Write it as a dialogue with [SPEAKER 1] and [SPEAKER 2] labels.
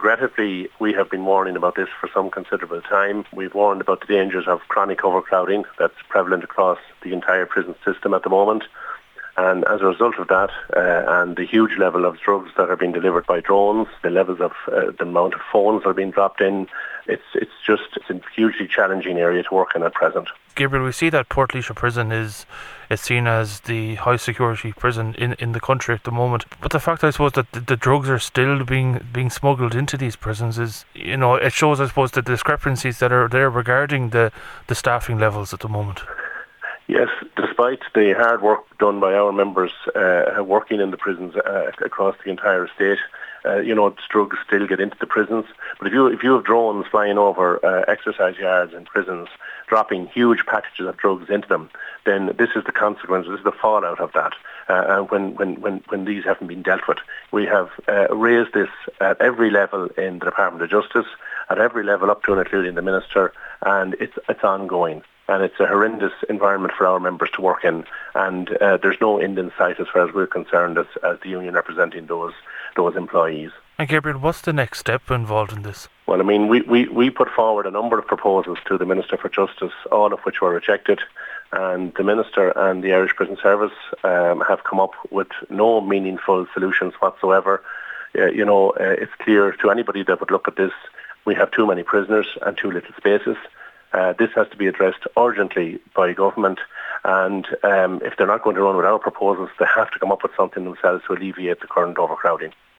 [SPEAKER 1] regrettably, we have been warning about this for some considerable time. We've warned about the dangers of chronic overcrowding that's prevalent across the entire prison system at the moment. And as a result of that, and the huge level of drugs that are being delivered by drones, the levels of the amount of phones that are being dropped in, it's a hugely challenging area to work in at present.
[SPEAKER 2] Gabriel, we see that Portlaoise prison is seen as the high security prison in the country at the moment. But the fact, I suppose, that the drugs are still being smuggled into these prisons is, it shows, I suppose, the discrepancies that are there regarding the staffing levels at the moment.
[SPEAKER 1] Yes, despite the hard work done by our members working in the prisons across the entire state, drugs still get into the prisons. But if you have drones flying over exercise yards in prisons, dropping huge packages of drugs into them, then this is the consequence, this is the fallout of that. When these haven't been dealt with. We have raised this at every level in the Department of Justice, at every level up to and including the Minister, and it's ongoing. And it's a horrendous environment for our members to work in, and there's no end in sight as far as we're concerned as the union representing those employees.
[SPEAKER 2] And Gabriel, what's the next step involved in this?
[SPEAKER 1] Well, I mean, we put forward a number of proposals to the Minister for Justice, all of which were rejected, and the Minister and the Irish Prison Service have come up with no meaningful solutions whatsoever. It's clear to anybody that would look at this, we have too many prisoners and too little spaces. This has to be addressed urgently by government, and if they're not going to run with our proposals, they have to come up with something themselves to alleviate the current overcrowding.